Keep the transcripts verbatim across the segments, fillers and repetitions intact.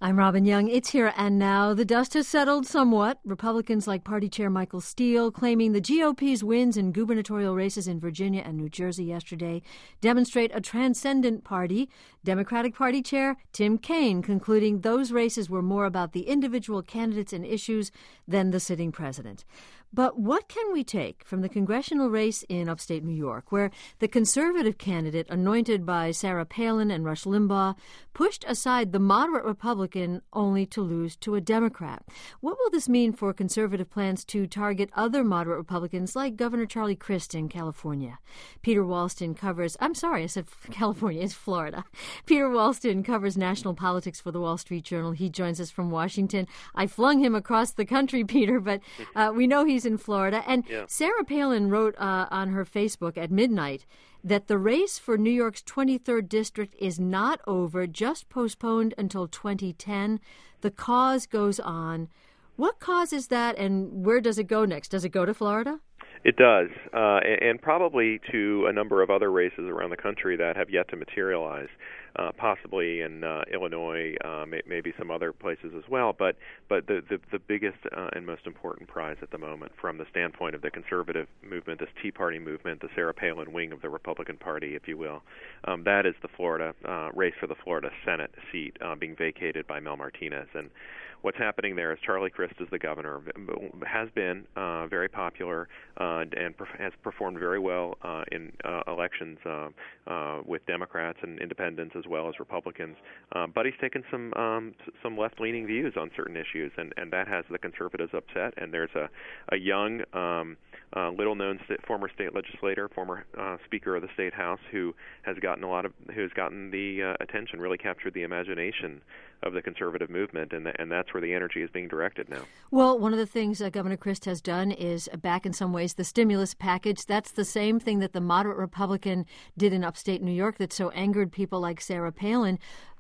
I'm Robin Young. It's Here and Now. The dust has settled somewhat. Republicans like Party Chair Michael Steele claiming the G O P's wins in gubernatorial races in Virginia and New Jersey yesterday demonstrate a transcendent party. Democratic Party Chair Tim Kaine concluding those races were more about the individual candidates and issues than the sitting president. But what can we take from the congressional race in upstate New York, where the conservative candidate anointed by Sarah Palin and Rush Limbaugh pushed aside the moderate Republican only to lose to a Democrat? What will this mean for conservative plans to target other moderate Republicans like Governor Charlie Crist in California? Peter Walston covers, I'm sorry, I said California, it's Florida. Peter Walston covers national politics for the Wall Street Journal. He joins us from Washington. I flung him across the country, Peter, but uh, we know he's in Florida. And yeah. Sarah Palin wrote uh, on her Facebook at midnight that the race for New York's twenty-third district is not over, just postponed until twenty ten. The cause goes on. What cause is that, and where does it go next? Does it go to Florida? It does, uh, and probably to a number of other races around the country that have yet to materialize, uh, possibly in uh, Illinois, uh, may, maybe some other places as well. But but the the, the biggest uh, and most important prize at the moment, from the standpoint of the conservative movement, this Tea Party movement, the Sarah Palin wing of the Republican Party, if you will, um, that is the Florida uh, race for the Florida Senate seat uh, being vacated by Mel Martinez. And what's happening there is Charlie Crist is the governor, has been uh, very popular uh, and perf- has performed very well uh, in uh, elections uh, uh, with Democrats and independents as well as Republicans. Uh, but he's taken some um, some left-leaning views on certain issues, and, and that has the conservatives upset. And there's a, a young, um, uh, little-known st- former state legislator, former uh, Speaker of the State House, who has gotten a lot of, who's gotten the uh, attention, really captured the imagination of the conservative movement, and, the, and that's where the energy is being directed now. Well, one of the things that Governor Crist has done is back in some ways the stimulus package. That's the same thing that the moderate Republican did in upstate New York that so angered people like Sarah Palin.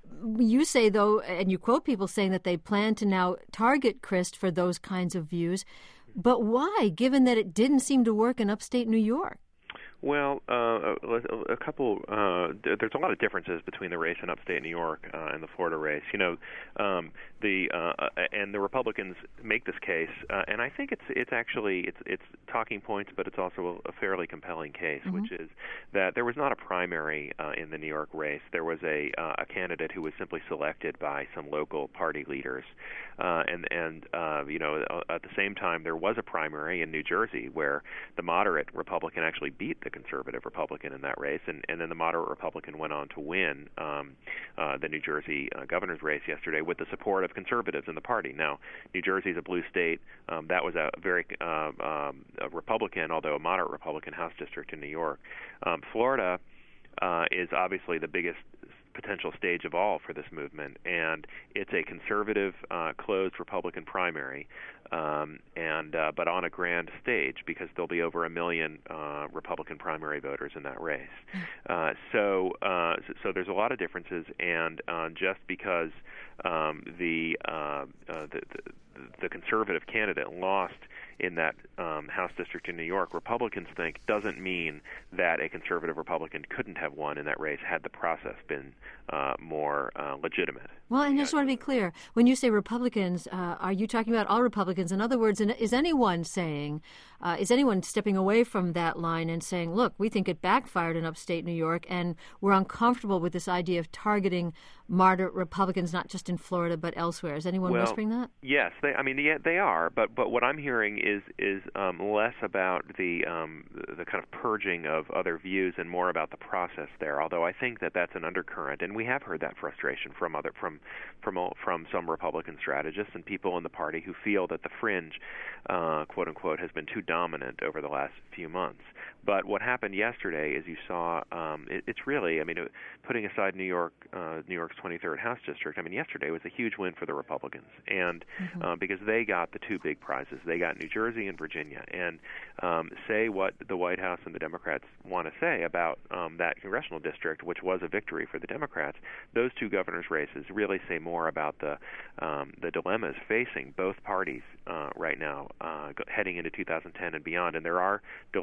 You say, though, and you quote people saying that they plan to now target Crist for those kinds of views. But why, given that it didn't seem to work in upstate New York? Well, uh, a, a couple. Uh, there's a lot of differences between the race in upstate New York uh, and the Florida race. You know, um, the uh, and the Republicans make this case, uh, and I think it's it's actually it's it's talking points, but it's also a, a fairly compelling case, mm-hmm. which is that there was not a primary uh, in the New York race. There was a uh, a candidate who was simply selected by some local party leaders, uh, and and uh, you know at the same time there was a primary in New Jersey where the moderate Republican actually beat the conservative Republican in that race, and, and then the moderate Republican went on to win um, uh, the New Jersey uh, governor's race yesterday with the support of conservatives in the party. Now, New Jersey is a blue state. Um, that was a very uh, um, a Republican, although a moderate Republican House district in New York. Um, Florida uh, is obviously the biggest potential stage of all for this movement, and it's a conservative, uh, closed Republican primary, um, and uh, but on a grand stage because there'll be over a million uh, Republican primary voters in that race. Uh, so, uh, so, so there's a lot of differences, and uh, just because um, the, uh, uh, the the the conservative candidate lost in that um, House district in New York, Republicans think doesn't mean that a conservative Republican couldn't have won in that race had the process been uh, more uh, legitimate. Well, and I just want to be clear, when you say Republicans, uh, are you talking about all Republicans? In other words, is anyone saying, uh, is anyone stepping away from that line and saying, look, we think it backfired in upstate New York and we're uncomfortable with this idea of targeting moderate Republicans, not just in Florida but elsewhere? Is anyone well, whispering that? Yes, they, I mean, yeah, they are, but but what I'm hearing is is um, less about the um, the kind of purging of other views and more about the process there. Although I think that that's an undercurrent, and we have heard that frustration from other from from from some Republican strategists and people in the party who feel that the fringe, uh, quote unquote, has been too dominant over the last few months. But what happened yesterday is you saw um, it, it's really, I mean, putting aside New York, uh, New York's twenty-third House district, I mean, yesterday was a huge win for the Republicans, and mm-hmm. uh, because they got the two big prizes, they got New Jersey and Virginia, and um, say what the White House and the Democrats want to say about um, that congressional district, which was a victory for the Democrats. Those two governors' races really say more about the um, the dilemmas facing both parties uh, right now, uh, heading into two thousand ten and beyond. And there are dilemmas facing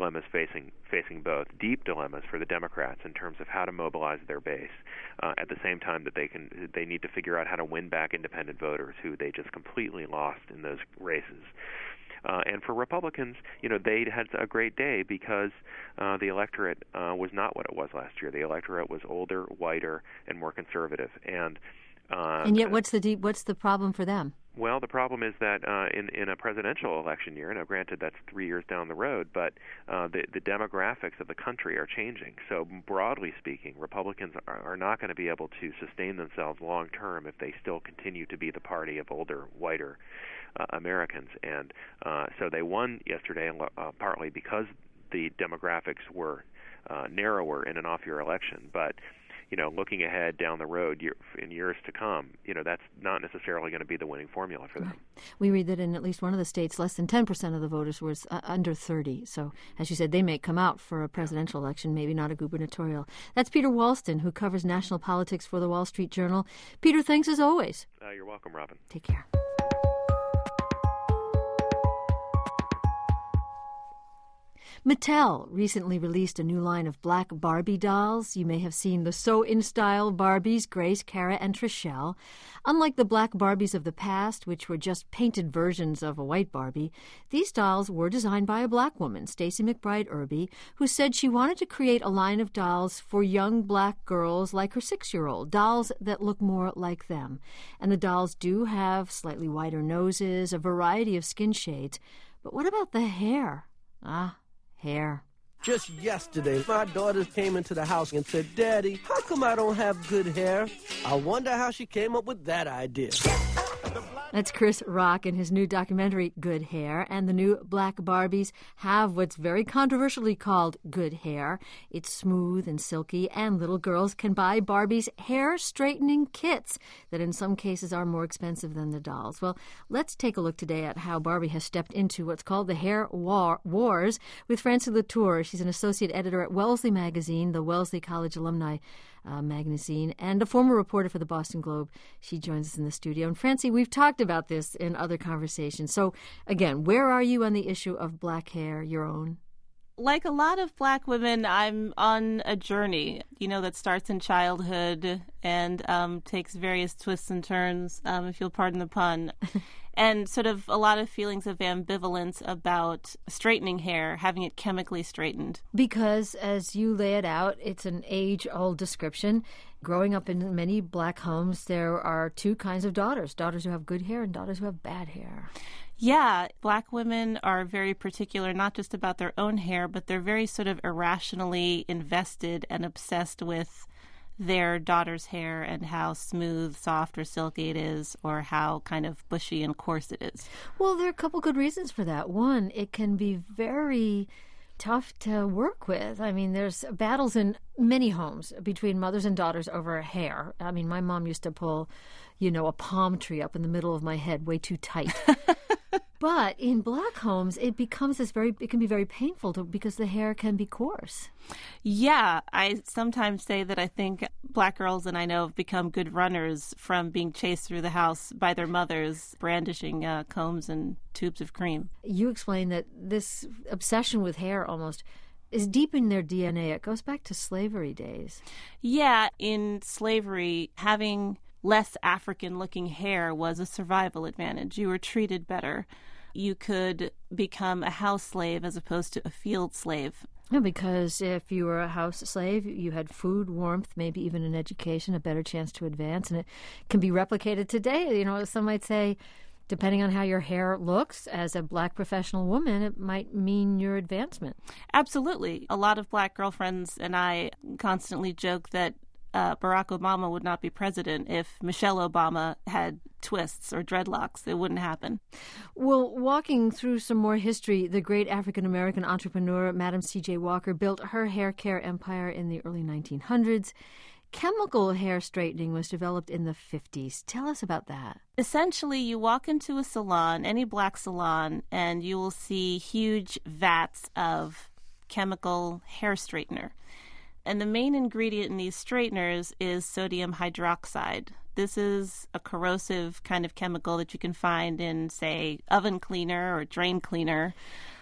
facing facing both deep dilemmas for the Democrats in terms of how to mobilize their base, uh, at the same time that they can they need to figure out how to win back independent voters who they just completely lost in those races. Uh, and for Republicans, you know, they had a great day because uh, the electorate uh, was not what it was last year. The electorate was older, whiter, and more conservative. And uh, and yet, what's the deep, what's the problem for them? Well, the problem is that uh, in in a presidential election year, now granted that's three years down the road, but uh, the the demographics of the country are changing. So broadly speaking, Republicans are, are not going to be able to sustain themselves long term if they still continue to be the party of older, whiter uh, Americans. And uh, so they won yesterday, uh, partly because the demographics were uh, narrower in an off-year election, but you know, looking ahead down the road year, in years to come, you know, that's not necessarily going to be the winning formula for them. We read that in at least one of the states, less than ten percent of the voters was uh, under thirty. So, as you said, they may come out for a presidential election, maybe not a gubernatorial. That's Peter Walston, who covers national politics for the Wall Street Journal. Peter, thanks as always. Uh, you're welcome, Robin. Take care. Mattel recently released a new line of black Barbie dolls. You may have seen the So In Style Barbies, Grace, Cara, and Trishelle. Unlike the black Barbies of the past, which were just painted versions of a white Barbie, these dolls were designed by a black woman, Stacey McBride Irby, who said she wanted to create a line of dolls for young black girls like her six-year-old, dolls that look more like them. And the dolls do have slightly wider noses, a variety of skin shades. But what about the hair? Ah, hair. Just yesterday, my daughters came into the house and said, "Daddy, how come I don't have good hair?" I wonder how she came up with that idea. That's Chris Rock in his new documentary, Good Hair. And the new black Barbies have what's very controversially called good hair. It's smooth and silky, and little girls can buy Barbie's hair straightening kits that in some cases are more expensive than the dolls. Well, let's take a look today at how Barbie has stepped into what's called the hair war- wars with Francie Latour. She's an associate editor at Wellesley Magazine, the Wellesley College alumni Uh, magazine, and a former reporter for the Boston Globe. She joins us in the studio. And Francie, we've talked about this in other conversations. So, again, where are you on the issue of black hair, your own? Like a lot of black women, I'm on a journey, you know, that starts in childhood and um, takes various twists and turns, um, if you'll pardon the pun, and sort of a lot of feelings of ambivalence about straightening hair, having it chemically straightened. Because, as you lay it out, it's an age-old description. Growing up in many black homes, there are two kinds of daughters, daughters who have good hair and daughters who have bad hair. Yeah, black women are very particular, not just about their own hair, but they're very sort of irrationally invested and obsessed with their daughter's hair and how smooth, soft, or silky it is, or how kind of bushy and coarse it is. Well, there are a couple good reasons for that. One, it can be very tough to work with. I mean, there's battles in many homes between mothers and daughters over hair. I mean, my mom used to pull, you know, a palm tree up in the middle of my head way too tight. But in black homes, it becomes this very, it can be very painful to, because the hair can be coarse. Yeah, I sometimes say that I think black girls, and I know, have become good runners from being chased through the house by their mothers brandishing uh, combs and tubes of cream. You explain that this obsession with hair almost is deep in their D N A. It goes back to slavery days. Yeah, in slavery, having less African-looking hair was a survival advantage. You were treated better. You could become a house slave as opposed to a field slave. No, because if you were a house slave, you had food, warmth, maybe even an education, a better chance to advance, and it can be replicated today. You know, some might say, depending on how your hair looks as a black professional woman, it might mean your advancement. Absolutely. A lot of black girlfriends and I constantly joke that Uh, Barack Obama would not be president if Michelle Obama had twists or dreadlocks. It wouldn't happen. Well, walking through some more history, the great African-American entrepreneur, Madam C J Walker, built her hair care empire in the early nineteen hundreds. Chemical hair straightening was developed in the fifties. Tell us about that. Essentially, you walk into a salon, any black salon, and you will see huge vats of chemical hair straightener. And the main ingredient in these straighteners is sodium hydroxide. This is a corrosive kind of chemical that you can find in, say, oven cleaner or drain cleaner.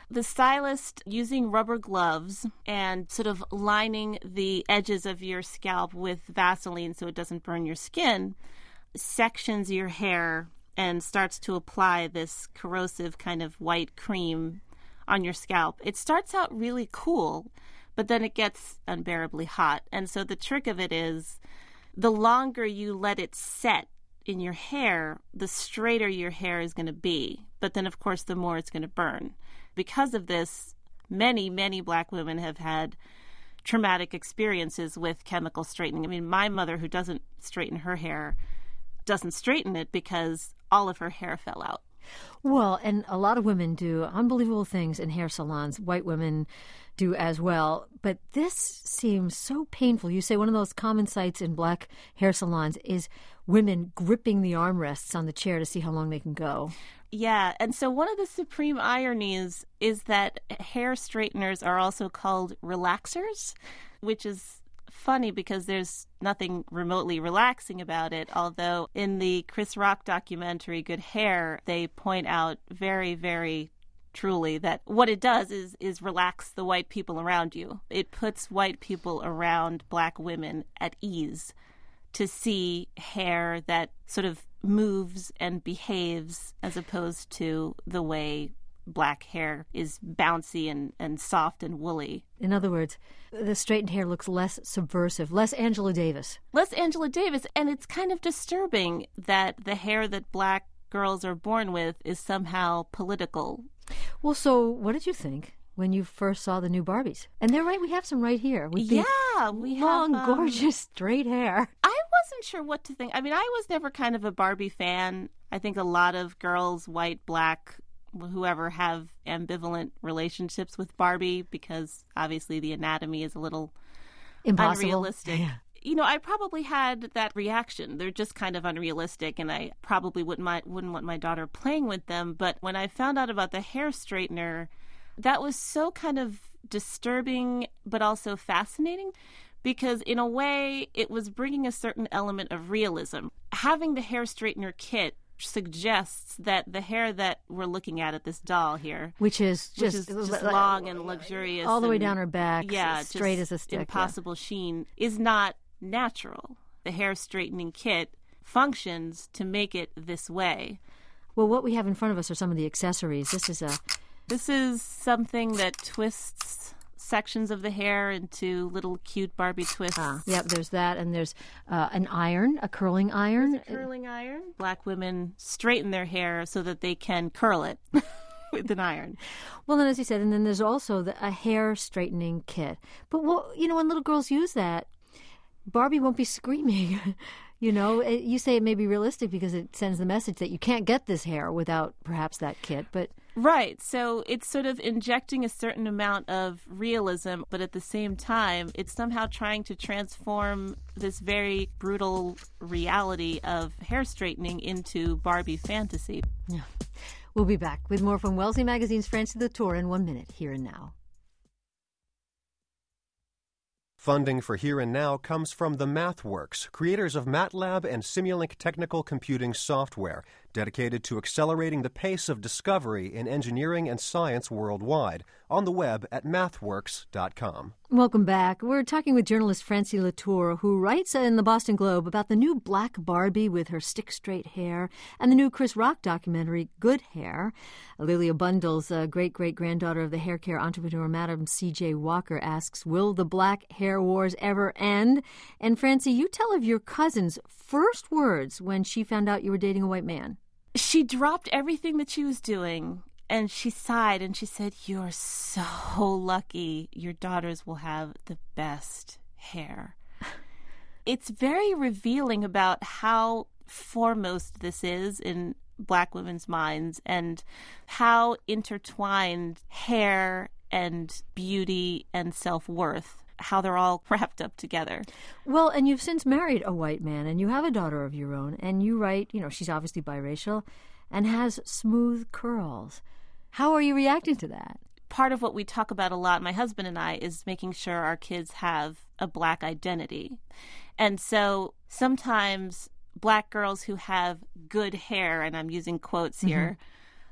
The stylist, using rubber gloves and sort of lining the edges of your scalp with Vaseline so it doesn't burn your skin, sections your hair and starts to apply this corrosive kind of white cream on your scalp. It starts out really cool, but then it gets unbearably hot. And so the trick of it is the longer you let it set in your hair, the straighter your hair is going to be. But then, of course, the more it's going to burn. Because of this, many, many black women have had traumatic experiences with chemical straightening. I mean, my mother, who doesn't straighten her hair, doesn't straighten it because all of her hair fell out. Well, and a lot of women do unbelievable things in hair salons. White women do as well. But this seems so painful. You say one of those common sights in black hair salons is women gripping the armrests on the chair to see how long they can go. Yeah, and so one of the supreme ironies is that hair straighteners are also called relaxers, which is funny because there's nothing remotely relaxing about it, although in the Chris Rock documentary, Good Hair, they point out very, very truly that what it does is, is relax the white people around you. It puts white people around black women at ease to see hair that sort of moves and behaves as opposed to the way black hair is bouncy and, and soft and woolly. In other words, the straightened hair looks less subversive, less Angela Davis. Less Angela Davis. And it's kind of disturbing that the hair that black girls are born with is somehow political. Well, so what did you think when you first saw the new Barbies? And they're right, we have some right here. With the yeah, we long, have um, gorgeous, straight hair. I wasn't sure what to think. I mean, I was never kind of a Barbie fan. I think a lot of girls, white, black, whoever, have ambivalent relationships with Barbie because obviously the anatomy is a little Impossible. Unrealistic. Yeah. You know, I probably had that reaction. They're just kind of unrealistic, and I probably wouldn't, my, wouldn't want my daughter playing with them. But when I found out about the hair straightener, that was so kind of disturbing but also fascinating because in a way it was bringing a certain element of realism. Having the hair straightener kit suggests that the hair that we're looking at at this doll here, which is just, which is just long and luxurious, all the way and, down her back, yeah, straight as a stick, impossible yeah. sheen, is not natural. The hair straightening kit functions to make it this way. Well, what we have in front of us are some of the accessories. This is a This is something that twists sections of the hair into little cute Barbie twists. Ah, yep, there's that, and there's uh, an iron, a curling iron. There's a curling iron. Black women straighten their hair so that they can curl it with an iron. Well, then, as you said, and then there's also the, a hair straightening kit. But, well, you know, when little girls use that, Barbie won't be screaming. You know, it, you say it may be realistic because it sends the message that you can't get this hair without perhaps that kit, but... Right. So it's sort of injecting a certain amount of realism, but at the same time, it's somehow trying to transform this very brutal reality of hair straightening into Barbie fantasy. Yeah. We'll be back with more from Wellesley Magazine's Francie Latour in one minute, Here and Now. Funding for Here and Now comes from the MathWorks, creators of MATLAB and Simulink technical computing software, dedicated to accelerating the pace of discovery in engineering and science worldwide, on the web at mathworks dot com. Welcome back. We're talking with journalist Francie Latour, who writes in the Boston Globe about the new black Barbie with her stick-straight hair and the new Chris Rock documentary, Good Hair. Lilia Bundles, uh, great-great-granddaughter of the hair care entrepreneur Madam C J Walker, asks, will the black hair wars ever end? And Francie, you tell of your cousin's first words when she found out you were dating a white man. She dropped everything that she was doing, and she sighed, and she said, you're so lucky. Your daughters will have the best hair. It's very revealing about how foremost this is in black women's minds and how intertwined hair and beauty and self-worth, how they're all wrapped up together. Well, and you've since married a white man, and you have a daughter of your own, and you write, you know, she's obviously biracial and has smooth curls. How are you reacting to that? Part of what we talk about a lot, my husband and I, is making sure our kids have a black identity. And so sometimes black girls who have good hair, and I'm using quotes here,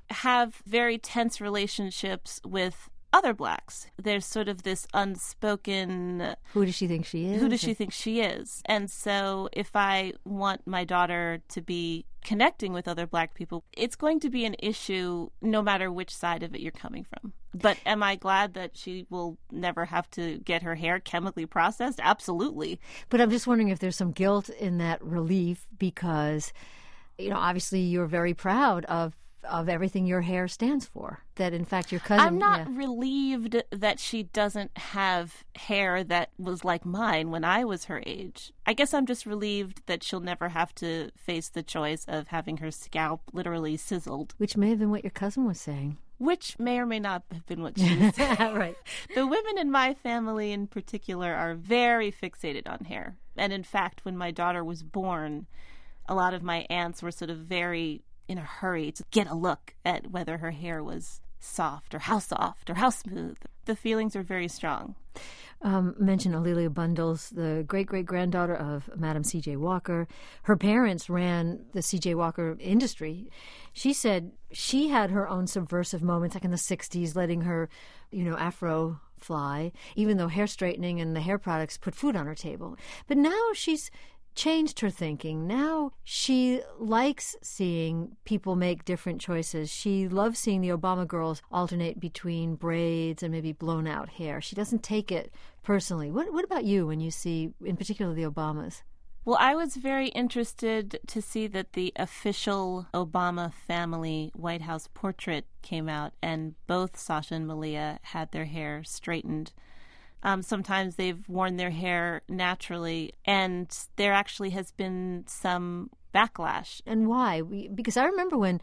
have very tense relationships with other blacks. There's sort of this unspoken... Who does she think she is? Who does she think she is? And so if I want my daughter to be connecting with other black people, it's going to be an issue no matter which side of it you're coming from. But am I glad that she will never have to get her hair chemically processed? Absolutely. But I'm just wondering if there's some guilt in that relief because, you know, obviously you're very proud of of everything your hair stands for. That, in fact, your cousin... I'm not yeah. relieved that she doesn't have hair that was like mine when I was her age. I guess I'm just relieved that she'll never have to face the choice of having her scalp literally sizzled. Which may have been what your cousin was saying. Which may or may not have been what she was saying. Right. The women in my family in particular are very fixated on hair. And in fact, when my daughter was born, a lot of my aunts were sort of very in a hurry to get a look at whether her hair was soft or how soft or how smooth. The feelings are very strong. Um, mention A'Lelia Bundles, the great-great-granddaughter of Madam C J Walker. Her parents ran the C J Walker industry. She said she had her own subversive moments, like in the sixties, letting her, you know, afro fly, even though hair straightening and the hair products put food on her table. But now she's changed her thinking. Now she likes seeing people make different choices. She loves seeing the Obama girls alternate between braids and maybe blown out hair. She doesn't take it personally. What what about you when you see, in particular, the Obamas? Well, I was very interested to see that the official Obama family White House portrait came out, and both Sasha and Malia had their hair straightened. Um, sometimes they've worn their hair naturally, and there actually has been some backlash. And why? We, because I remember when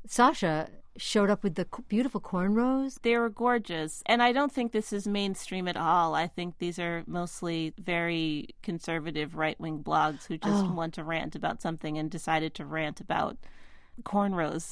Sasha showed up with the beautiful cornrows. They were gorgeous, and I don't think this is mainstream at all. I think these are mostly very conservative right-wing blogs who just oh. want to rant about something and decided to rant about cornrows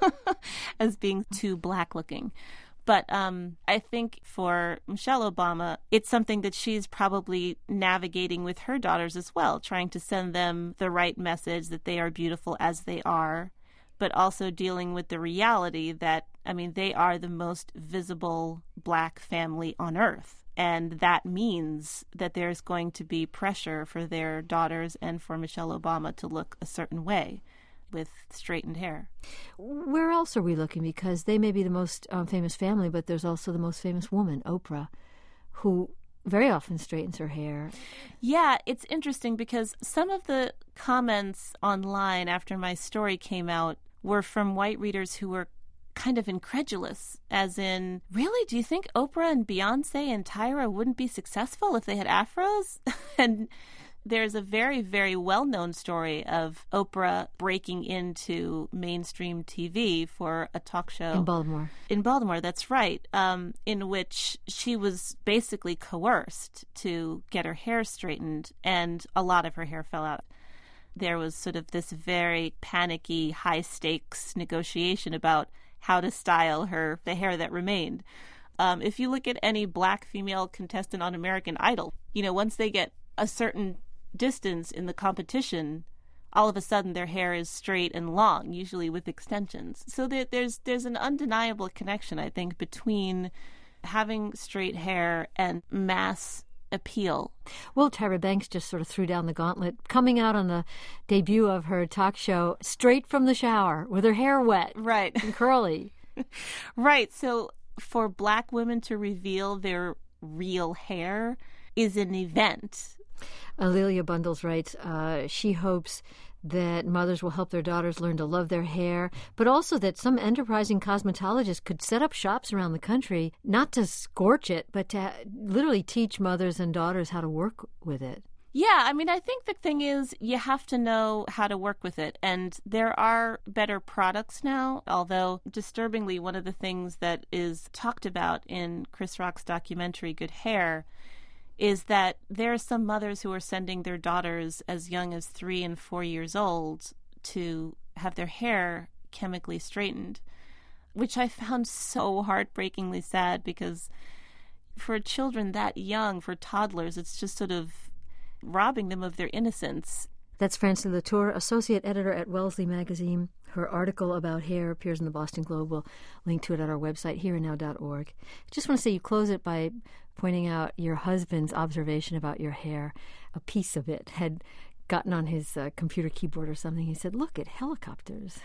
as being too black-looking. But um, I think for Michelle Obama, it's something that she's probably navigating with her daughters as well, trying to send them the right message that they are beautiful as they are, but also dealing with the reality that, I mean, they are the most visible black family on earth. And that means that there's going to be pressure for their daughters and for Michelle Obama to look a certain way with straightened hair. Where else are we looking? Because they may be the most um, famous family, but there's also the most famous woman, Oprah, who very often straightens her hair. Yeah, it's interesting because some of the comments online after my story came out were from white readers who were kind of incredulous, as in, really, do you think Oprah and Beyonce and Tyra wouldn't be successful if they had afros? And there's a very, very well-known story of Oprah breaking into mainstream T V for a talk show. In Baltimore. In Baltimore, that's right, um, in which she was basically coerced to get her hair straightened, and a lot of her hair fell out. There was sort of this very panicky, high-stakes negotiation about how to style her, the hair that remained. Um, if you look at any black female contestant on American Idol, you know, once they get a certain distance in the competition, all of a sudden their hair is straight and long, usually with extensions. So there, there's there's an undeniable connection, I think, between having straight hair and mass appeal. Well, Tyra Banks just sort of threw down the gauntlet, coming out on the debut of her talk show straight from the shower with her hair wet, right, and curly. Right. So for black women to reveal their real hair is an event. A'Lelia Bundles writes, uh, she hopes that mothers will help their daughters learn to love their hair, but also that some enterprising cosmetologists could set up shops around the country, not to scorch it, but to literally teach mothers and daughters how to work with it. Yeah, I mean, I think the thing is you have to know how to work with it. And there are better products now, although disturbingly, one of the things that is talked about in Chris Rock's documentary, Good Hair, is that there are some mothers who are sending their daughters as young as three and four years old to have their hair chemically straightened, which I found so heartbreakingly sad because for children that young, for toddlers, it's just sort of robbing them of their innocence. That's Francie Latour, associate editor at Wellesley Magazine. Her article about hair appears in the Boston Globe. We'll link to it at our website, here and now dot org. I just want to say you close it by pointing out your husband's observation about your hair. A piece of it had gotten on his uh, computer keyboard or something. He said, look at helicopters.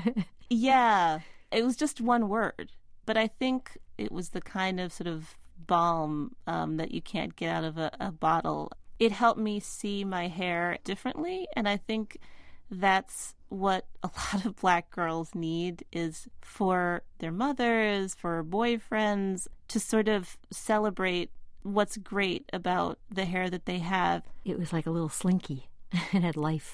Yeah, it was just one word. But I think it was the kind of sort of balm um, that you can't get out of a, a bottle. It helped me see my hair differently, and I think that's what a lot of Black girls need, is for their mothers, for boyfriends, to sort of celebrate what's great about the hair that they have. It was like a little slinky. It had life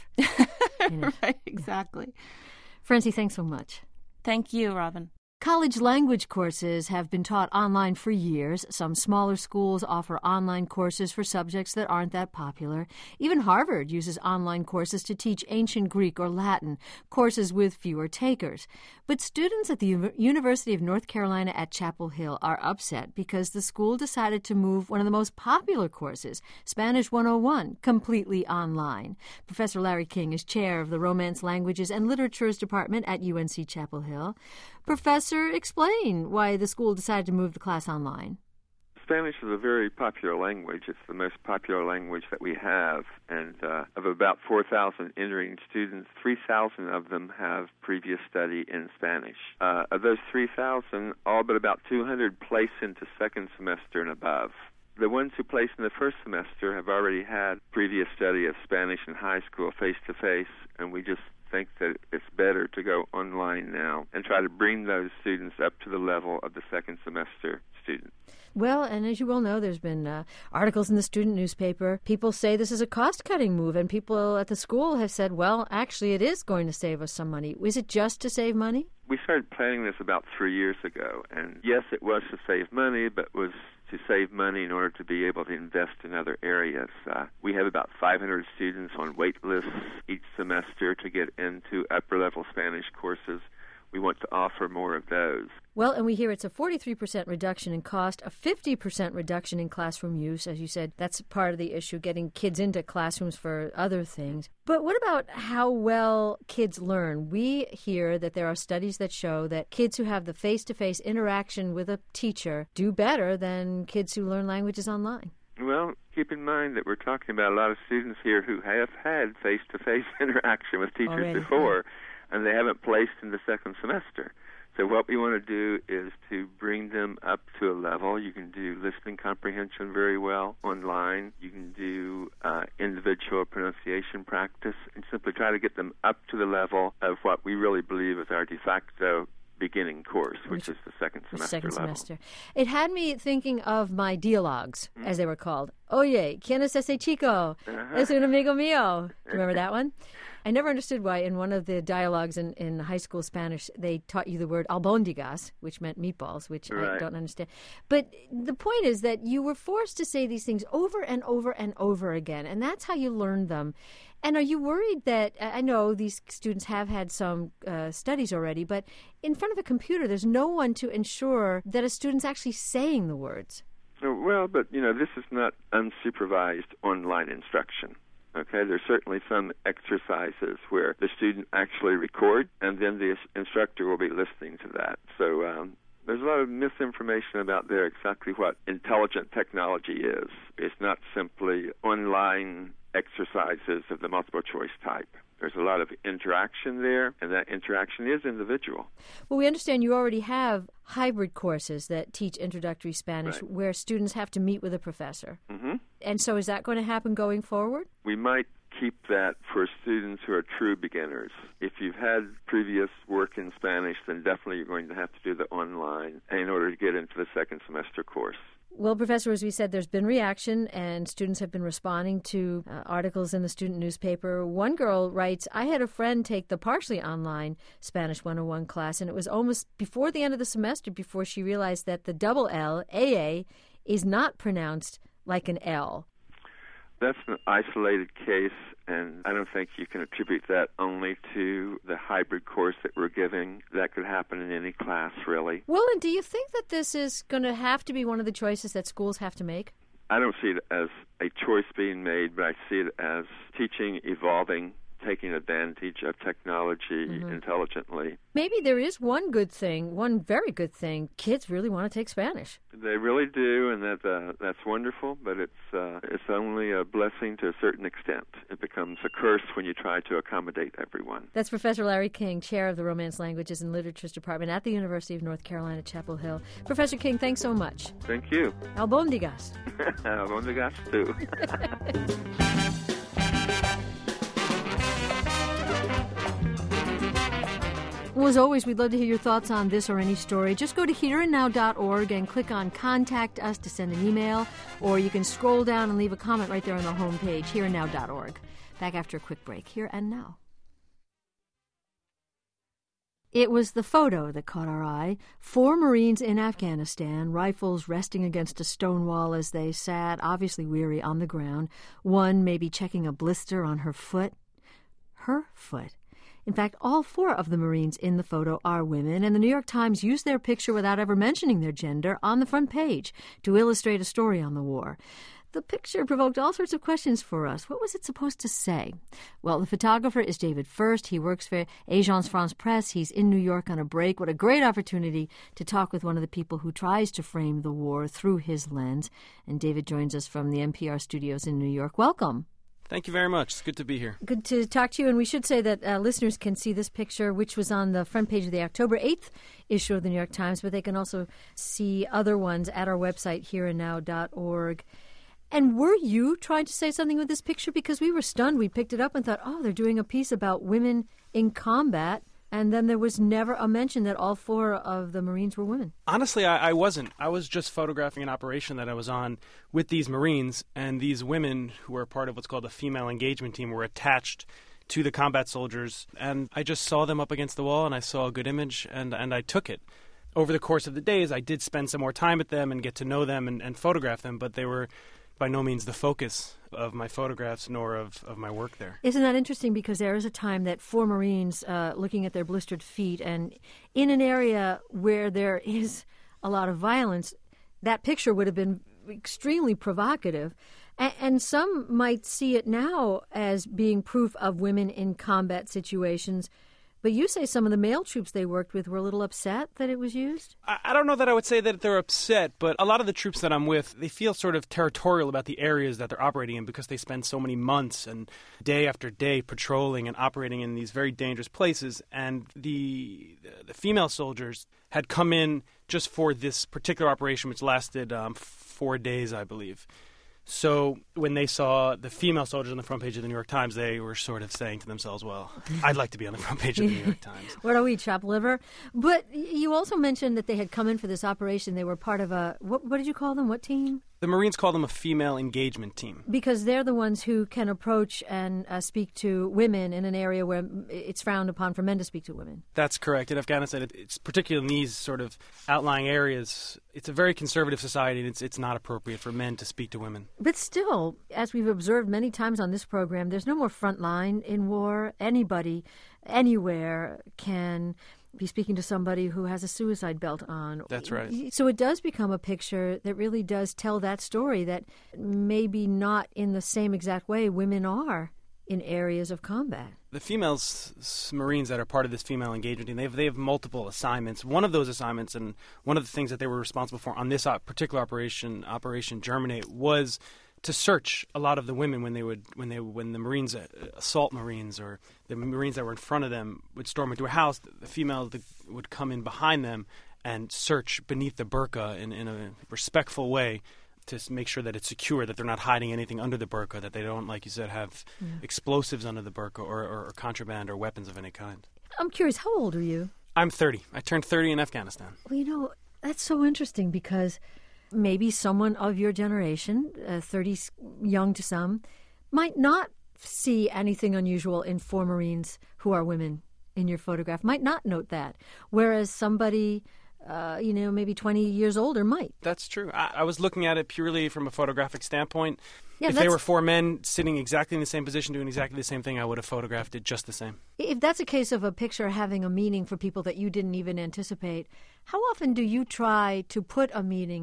in it. Right, exactly. Francie, thanks so much. Thank you, Robin. College language courses have been taught online for years. Some smaller schools offer online courses for subjects that aren't that popular. Even Harvard uses online courses to teach ancient Greek or Latin, courses with fewer takers. But students at the U- University of North Carolina at Chapel Hill are upset because the school decided to move one of the most popular courses, Spanish one oh one, completely online. Professor Larry King is chair of the Romance Languages and Literatures Department at U N C Chapel Hill. Professor, explain why the school decided to move the class online. Spanish is a very popular language. It's the most popular language that we have. And uh, of about four thousand entering students, three thousand of them have previous study in Spanish. Uh, of those three thousand, all but about two hundred place into second semester and above. The ones who place in the first semester have already had previous study of Spanish in high school face-to-face, and we just think that it's better to go online now and try to bring those students up to the level of the second semester student. Well, and as you well know, there's been uh, articles in the student newspaper. People say this is a cost-cutting move, and people at the school have said, well, actually it is going to save us some money. Is it just to save money? We started planning this about three years ago, and yes, it was to save money, but was to save money in order to be able to invest in other areas. Uh, we have about five hundred students on wait lists each semester to get into upper-level Spanish courses. We want to offer more of those. Well, and we hear it's a forty-three percent reduction in cost, a fifty percent reduction in classroom use. As you said, that's part of the issue, getting kids into classrooms for other things. But what about how well kids learn? We hear that there are studies that show that kids who have the face-to-face interaction with a teacher do better than kids who learn languages online. Well, keep in mind that we're talking about a lot of students here who have had face-to-face interaction with teachers Already, before, yeah. and they haven't placed in the second semester. So what we want to do is to bring them up to a level. You can do listening comprehension very well online. You can do uh, individual pronunciation practice, and simply try to get them up to the level of what we really believe is our de facto beginning course, which, which is the second semester second level. semester. It had me thinking of my dialogues, mm-hmm. as they were called. Oye, ¿quién es ese chico? Uh-huh. Es un amigo mío. Do you remember that one? I never understood why in one of the dialogues in, in high school Spanish, they taught you the word albóndigas, which meant meatballs, which right. I don't understand. But the point is that you were forced to say these things over and over and over again, and that's how you learned them. And are you worried that, I know these students have had some uh, studies already, but in front of a computer, there's no one to ensure that a student's actually saying the words? Well, but, you know, this is not unsupervised online instruction. Okay, there's certainly some exercises where the student actually record, and then the instructor will be listening to that. So um, there's a lot of misinformation about there exactly what intelligent technology is. It's not simply online exercises of the multiple choice type. There's a lot of interaction there, and that interaction is individual. Well, we understand you already have hybrid courses that teach introductory Spanish right. where students have to meet with a professor. Mm-hmm. And so is that going to happen going forward? We might keep that for students who are true beginners. If you've had previous work in Spanish, then definitely you're going to have to do the online in order to get into the second semester course. Well, Professor, as we said, there's been reaction, and students have been responding to uh, articles in the student newspaper. One girl writes, I had a friend take the partially online Spanish one oh one class, and it was almost before the end of the semester before she realized that the double L, A A, is not pronounced like an L. That's an isolated case, and I don't think you can attribute that only to the hybrid course that we're giving. That could happen in any class, really. Well, and do you think that this is going to have to be one of the choices that schools have to make? I don't see it as a choice being made, but I see it as teaching, evolving, taking advantage of technology mm-hmm. intelligently. Maybe there is one good thing, one very good thing. Kids really want to take Spanish. They really do, and that uh, that's wonderful, but it's uh, it's only a blessing to a certain extent. It becomes a curse when you try to accommodate everyone. That's Professor Larry King, Chair of the Romance Languages and Literatures Department at the University of North Carolina, Chapel Hill. Professor King, thanks so much. Thank you. Albondigas. Albondigas, too. Well, as always, we'd love to hear your thoughts on this or any story. Just go to here and now dot org and click on Contact Us to send an email, or you can scroll down and leave a comment right there on the homepage, here and now dot org. Back after a quick break. Here and Now. It was the photo that caught our eye. Four Marines in Afghanistan, rifles resting against a stone wall as they sat, obviously weary, on the ground. One maybe checking a blister on her foot. Her foot. In fact, all four of the Marines in the photo are women, and the New York Times used their picture without ever mentioning their gender on the front page to illustrate a story on the war. The picture provoked all sorts of questions for us. What was it supposed to say? Well, the photographer is David First. He works for Agence France Presse. He's in New York on a break. What a great opportunity to talk with one of the people who tries to frame the war through his lens. And David joins us from the N P R studios in New York. Welcome. Thank you very much. It's good to be here. Good to talk to you. And we should say that uh, listeners can see this picture, which was on the front page of the October eighth issue of the New York Times, but they can also see other ones at our website, here and now dot org. And were you trying to say something with this picture? Because we were stunned. We picked it up and thought, oh, they're doing a piece about women in combat. And then there was never a mention that all four of the Marines were women. Honestly, I, I wasn't. I was just photographing an operation that I was on with these Marines, and these women who were part of what's called a female engagement team were attached to the combat soldiers. And I just saw them up against the wall, and I saw a good image, and, and I took it. Over the course of the days, I did spend some more time with them and get to know them and, and photograph them, but they were by no means the focus of my photographs nor of, of my work there. Isn't that interesting? Because there is a time that four Marines uh, looking at their blistered feet, and in an area where there is a lot of violence, that picture would have been extremely provocative. A- and some might see it now as being proof of women in combat situations. But you say some of the male troops they worked with were a little upset that it was used? I, I don't know that I would say that they're upset, but a lot of the troops that I'm with, they feel sort of territorial about the areas that they're operating in because they spend so many months and day after day patrolling and operating in these very dangerous places. And the the female soldiers had come in just for this particular operation, which lasted um, four days, I believe. So when they saw the female soldiers on the front page of the New York Times, they were sort of saying to themselves, well, I'd like to be on the front page of the New York Times. What are we, chopped liver? But you also mentioned that they had come in for this operation. They were part of a, what, what did you call them? What team? The Marines call them a female engagement team. Because they're the ones who can approach and uh, speak to women in an area where it's frowned upon for men to speak to women. That's correct. In Afghanistan, it's particularly in these sort of outlying areas, it's a very conservative society, and it's it's not appropriate for men to speak to women. But still, as we've observed many times on this program, there's no more front line in war. Anybody, anywhere can be speaking to somebody who has a suicide belt on. That's right. So it does become a picture that really does tell that story that maybe not in the same exact way women are in areas of combat. The female s- Marines that are part of this female engagement team, they have, they have multiple assignments. One of those assignments, and one of the things that they were responsible for on this op- particular operation, Operation Germinate, was to search a lot of the women when they would when they when the Marines uh, assault Marines or the Marines that were in front of them would storm into a house. The female the, would come in behind them and search beneath the burqa in, in a respectful way to make sure that it's secure, that they're not hiding anything under the burqa, that they don't, like you said, have yeah. explosives under the burqa or, or, or contraband or weapons of any kind. I'm curious, how old are you? I'm thirty. I turned thirty in Afghanistan. Well, you know, that's so interesting because maybe someone of your generation, uh, thirty young to some, might not see anything unusual in four Marines who are women in your photograph, might not note that, whereas somebody, uh, you know, maybe twenty years older might. That's true. I, I was looking at it purely from a photographic standpoint. Yeah, if they were four men sitting exactly in the same position doing exactly the same thing, I would have photographed it just the same. If that's a case of a picture having a meaning for people that you didn't even anticipate, how often do you try to put a meaning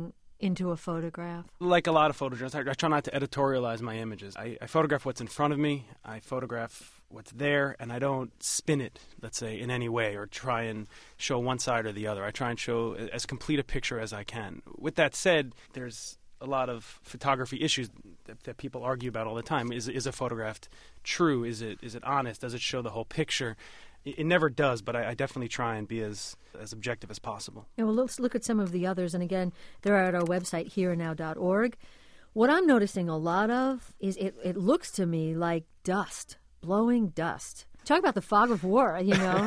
into a photograph? Like a lot of photojournalists, I, I try not to editorialize my images. I, I photograph what's in front of me, I photograph what's there, and I don't spin it, let's say, in any way or try and show one side or the other. I try and show as complete a picture as I can. With that said, there's a lot of photography issues that, that people argue about all the time. Is is a photograph true? Is it is it honest? Does it show the whole picture? It, it never does, but I, I definitely try and be as, as objective as possible. Yeah, well, let's look at some of the others. And again, they're at our website, here and now dot org. What I'm noticing a lot of is it, it looks to me like dust, blowing dust. Talk about the fog of war, you know.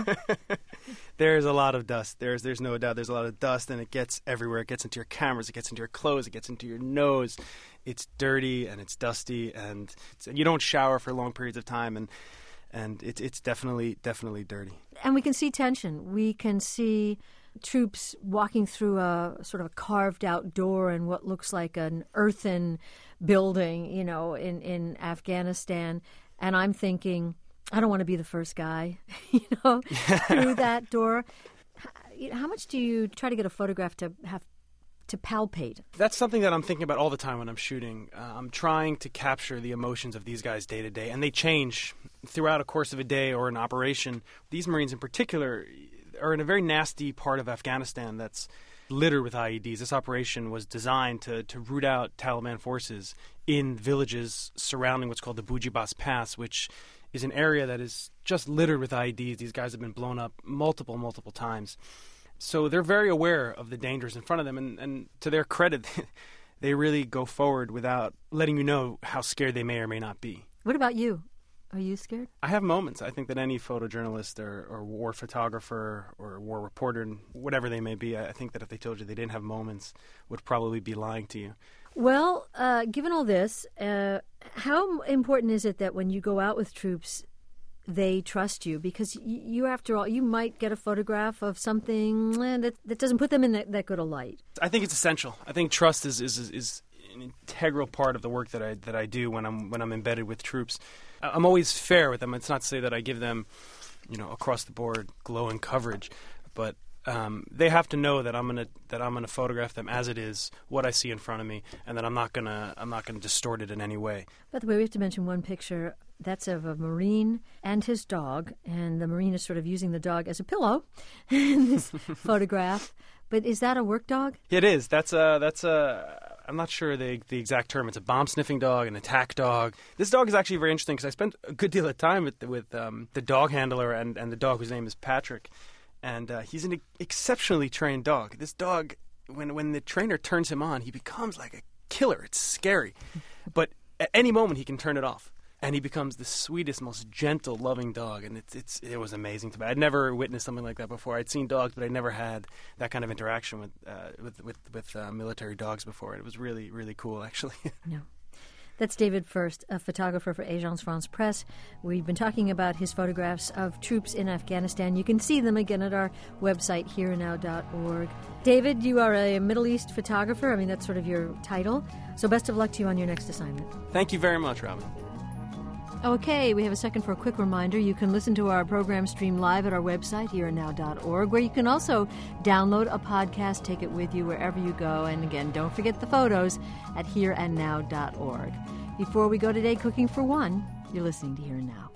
There's a lot of dust. There's there's no doubt. There's a lot of dust, and it gets everywhere. It gets into your cameras. It gets into your clothes. It gets into your nose. It's dirty and it's dusty, and it's, you don't shower for long periods of time, and and it's it's definitely definitely dirty. And we can see tension. We can see troops walking through a sort of a carved out door in what looks like an earthen building, you know, in, in Afghanistan. And I'm thinking, I don't want to be the first guy, you know, through that door. How much do you try to get a photograph to have to palpate? That's something that I'm thinking about all the time when I'm shooting. Uh, I'm trying to capture the emotions of these guys day to day, and they change throughout a course of a day or an operation. These Marines in particular are in a very nasty part of Afghanistan that's littered with I E Ds. This operation was designed to, to root out Taliban forces in villages surrounding what's called the Bujibas Pass, which is an area that is just littered with I E Ds. These guys have been blown up multiple, multiple times. So they're very aware of the dangers in front of them, and, and to their credit, they really go forward without letting you know how scared they may or may not be. What about you? Are you scared? I have moments. I think that any photojournalist or, or war photographer or war reporter, whatever they may be, I think that if they told you they didn't have moments, would probably be lying to you. Well, uh, given all this, uh, how important is it that when you go out with troops, they trust you? Because you, you after all, you might get a photograph of something that, that doesn't put them in that, that good a light. I think it's essential. I think trust is, is, is an integral part of the work that I that I do when I'm when I'm embedded with troops. I'm always fair with them. It's not to say that I give them, you know, across the board glowing coverage, but um, they have to know that I'm gonna that I'm gonna photograph them as it is, what I see in front of me, and that I'm not gonna I'm not gonna distort it in any way. By the way, we have to mention one picture. That's of a Marine and his dog, and the Marine is sort of using the dog as a pillow in this photograph. But is that a work dog? It is. That's a that's a. I'm not sure the the exact term. It's a bomb-sniffing dog, an attack dog. This dog is actually very interesting because I spent a good deal of time with with um, the dog handler and, and the dog whose name is Patrick, and uh, he's an exceptionally trained dog. This dog, when when the trainer turns him on, he becomes like a killer. It's scary, but at any moment he can turn it off. And he becomes the sweetest, most gentle, loving dog, and it's it's it was amazing to me. I'd never witnessed something like that before. I'd seen dogs, but I never had that kind of interaction with uh, with with, with uh, military dogs before. It was really really cool, actually. No. That's David Furst, a photographer for Agence France Presse. We've been talking about his photographs of troops in Afghanistan. You can see them again at our website, here and now dot org. David, you are a Middle East photographer. I mean, that's sort of your title. So best of luck to you on your next assignment. Thank you very much, Robin. Okay, we have a second for a quick reminder. You can listen to our program stream live at our website, here and now dot org, where you can also download a podcast, take it with you wherever you go. And again, don't forget the photos at here and now dot org. Before we go today, Cooking for One, you're listening to Here and Now.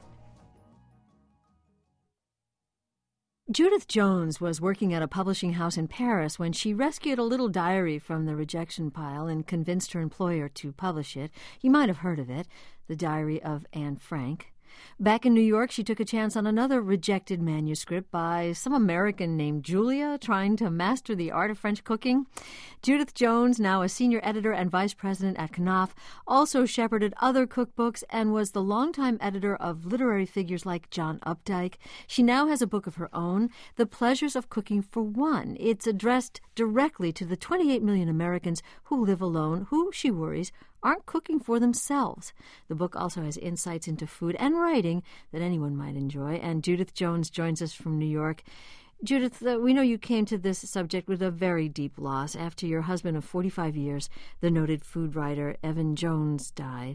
Judith Jones was working at a publishing house in Paris when she rescued a little diary from the rejection pile and convinced her employer to publish it. You might have heard of it, The Diary of Anne Frank. Back in New York, she took a chance on another rejected manuscript by some American named Julia trying to master the art of French cooking. Judith Jones, now a senior editor and vice president at Knopf, also shepherded other cookbooks and was the longtime editor of literary figures like John Updike. She now has a book of her own, The Pleasures of Cooking for One. It's addressed directly to the twenty-eight million Americans who live alone, who, she worries, aren't cooking for themselves. The book also has insights into food and writing that anyone might enjoy, and Judith Jones joins us from New York. Judith, uh, we know you came to this subject with a very deep loss after your husband of forty-five years, the noted food writer Evan Jones, died.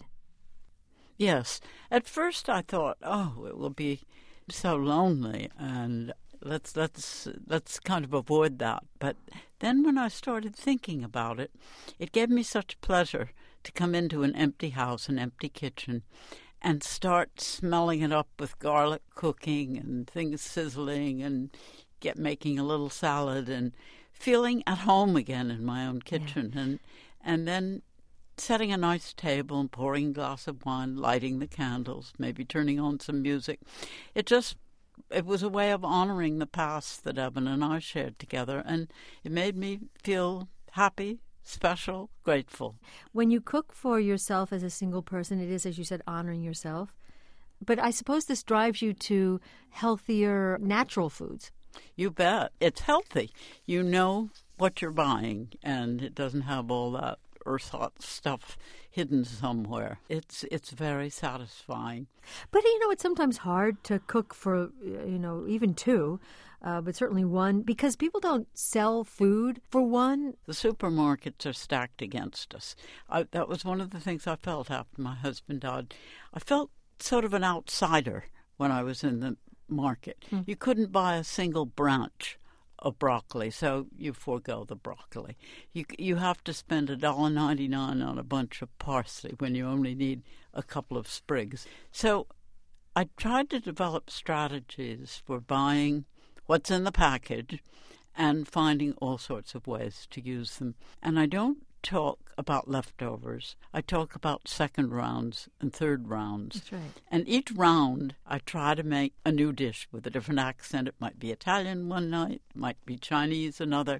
Yes. At first I thought, oh, it will be so lonely and let's let's let's kind of avoid that. But then when I started thinking about it, it gave me such pleasure to come into an empty house, an empty kitchen, and start smelling it up with garlic cooking and things sizzling and get making a little salad and feeling at home again in my own kitchen. Yeah. And and then setting a nice table and pouring a glass of wine, lighting the candles, maybe turning on some music. It just, it was a way of honoring the past that Evan and I shared together, and it made me feel happy, special, grateful. When you cook for yourself as a single person, it is, as you said, honoring yourself. But I suppose this drives you to healthier, natural foods. You bet. It's healthy. You know what you're buying, and it doesn't have all that earth stuff hidden somewhere. It's it's very satisfying. But, you know, it's sometimes hard to cook for, you know, even two, uh, but certainly one, because people don't sell food for one. The supermarkets are stacked against us. I, that was one of the things I felt after my husband died. I felt sort of an outsider when I was in the market. Hmm. You couldn't buy a single branch of broccoli, so you forego the broccoli. You you have to spend a dollar ninety nine on a bunch of parsley when you only need a couple of sprigs. So I tried to develop strategies for buying what's in the package and finding all sorts of ways to use them. And I don't talk about leftovers. I talk about second rounds and third rounds. That's right. And each round, I try to make a new dish with a different accent. It might be Italian one night, it might be Chinese another,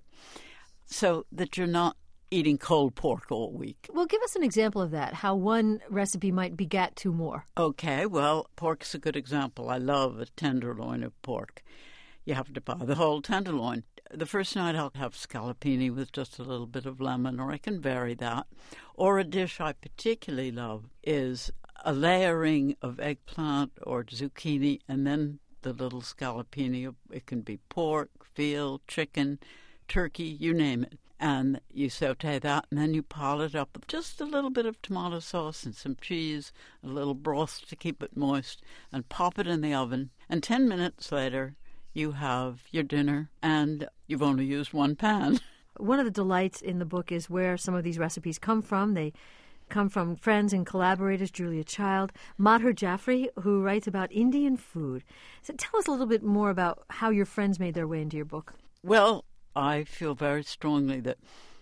so that you're not eating cold pork all week. Well, give us an example of that, how one recipe might beget two more. Okay, well, pork's a good example. I love a tenderloin of pork. You have to buy the whole tenderloin. The first night I'll have scallopini with just a little bit of lemon, or I can vary that. Or a dish I particularly love is a layering of eggplant or zucchini and then the little scallopini. It can be pork, veal, chicken, turkey, you name it. And you saute that, and then you pile it up with just a little bit of tomato sauce and some cheese, a little broth to keep it moist, and pop it in the oven. And ten minutes later, you have your dinner, and you've only used one pan. One of the delights in the book is where some of these recipes come from. They come from friends and collaborators, Julia Child, Madhur Jaffrey, who writes about Indian food. So tell us a little bit more about how your friends made their way into your book. Well, I feel very strongly that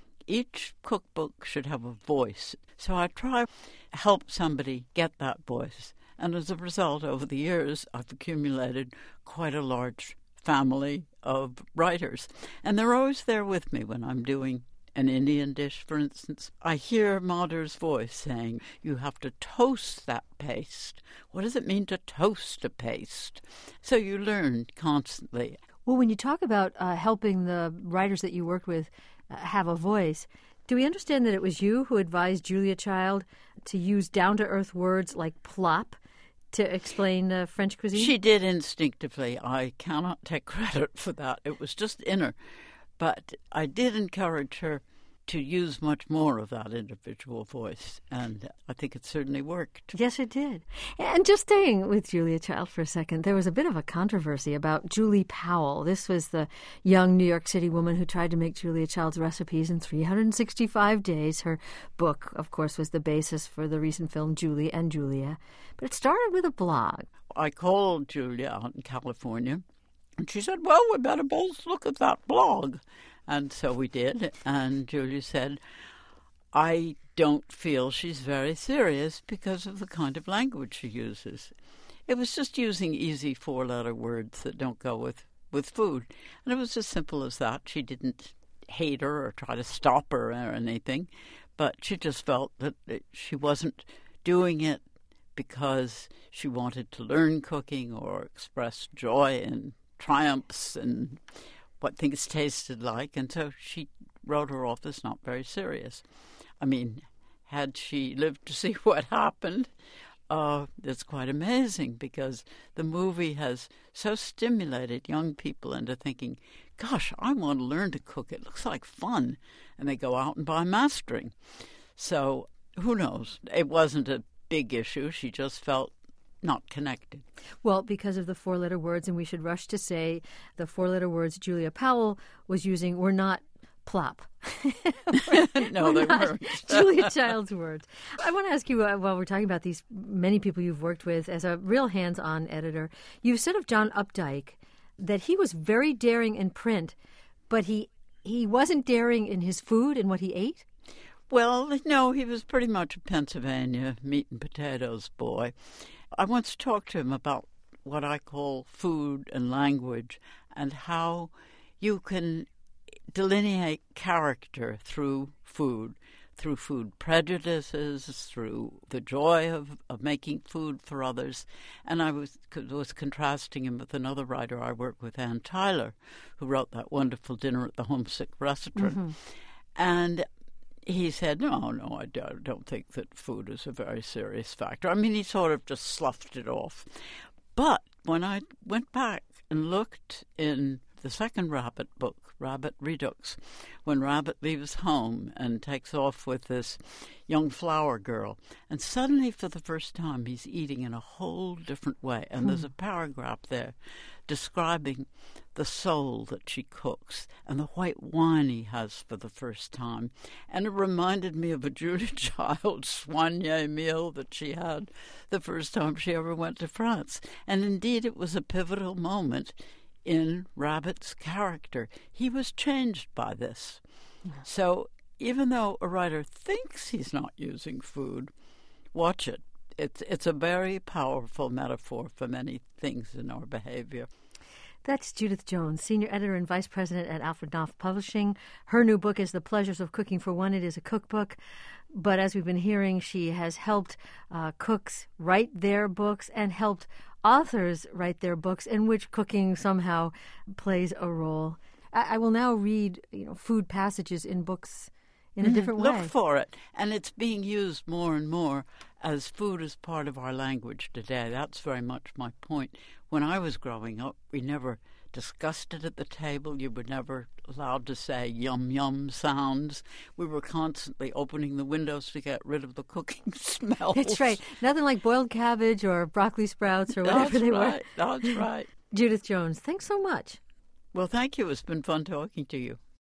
each cookbook should have a voice. So I try to help somebody get that voice. And as a result, over the years, I've accumulated quite a large family of writers. And they're always there with me when I'm doing an Indian dish, for instance. I hear Madhur's voice saying, you have to toast that paste. What does it mean to toast a paste? So you learn constantly. Well, when you talk about uh, helping the writers that you worked with uh, have a voice, do we understand that it was you who advised Julia Child to use down-to-earth words like plop to explain uh, French cuisine? She did instinctively. I cannot take credit for that. It was just in her. But I did encourage her to use much more of that individual voice, and I think it certainly worked. Yes, it did. And just staying with Julia Child for a second, there was a bit of a controversy about Julie Powell. This was the young New York City woman who tried to make Julia Child's recipes in three hundred sixty-five days. Her book, of course, was the basis for the recent film Julie and Julia. But it started with a blog. I called Julia out in California, and she said, well, we better both look at that blog. And so we did, and Julia said, I don't feel she's very serious because of the kind of language she uses. It was just using easy four-letter words that don't go with, with food. And it was as simple as that. She didn't hate her or try to stop her or anything, but she just felt that she wasn't doing it because she wanted to learn cooking or express joy and triumphs and what things tasted like, and so she wrote her off as not very serious. I mean, had she lived to see what happened, uh, it's quite amazing, because the movie has so stimulated young people into thinking, gosh, I want to learn to cook. It looks like fun. And they go out and buy mastering. So who knows? It wasn't a big issue. She just felt not connected. Well, because of the four-letter words, and we should rush to say the four-letter words Julia Powell was using were not plop. No, they weren't. Julia Child's words. I want to ask you, uh, while we're talking about these many people you've worked with as a real hands-on editor, you've said of John Updike that he was very daring in print, but he he wasn't daring in his food and what he ate? Well, no, he was pretty much a Pennsylvania meat and potatoes boy. I once talked to him about what I call food and language and how you can delineate character through food, through food prejudices, through the joy of, of making food for others. And I was was contrasting him with another writer I work with, Ann Tyler, who wrote that wonderful Dinner at the Homesick Restaurant. Mm-hmm. And he said, no, no, I don't think that food is a very serious factor. I mean, he sort of just sloughed it off. But when I went back and looked in the second Rabbit book, Rabbit Redux, when Rabbit leaves home and takes off with this young flower girl, and suddenly for the first time he's eating in a whole different way. And hmm. there's a paragraph there describing the soul that she cooks and the white wine he has for the first time. And it reminded me of a Julia Child soigné meal that she had the first time she ever went to France. And indeed, it was a pivotal moment in Rabbit's character. He was changed by this. Yeah. So even though a writer thinks he's not using food, watch it. It's, it's a very powerful metaphor for many things in our behavior. That's Judith Jones, Senior Editor and Vice President at Alfred Knopf Publishing. Her new book is The Pleasures of Cooking for One. It is a cookbook. But as we've been hearing, she has helped uh, cooks write their books and helped authors write their books in which cooking somehow plays a role. I, I will now read, you know, food passages in books in a mm, different way. Look for it. And it's being used more and more as food is part of our language today. That's very much my point. When I was growing up, we never discussed it at the table. You were never allowed to say yum yum sounds. We were constantly opening the windows to get rid of the cooking smells. That's right. Nothing like boiled cabbage or broccoli sprouts or whatever That's they right. were. That's right. Judith Jones, thanks so much. Well, thank you. It's been fun talking to you.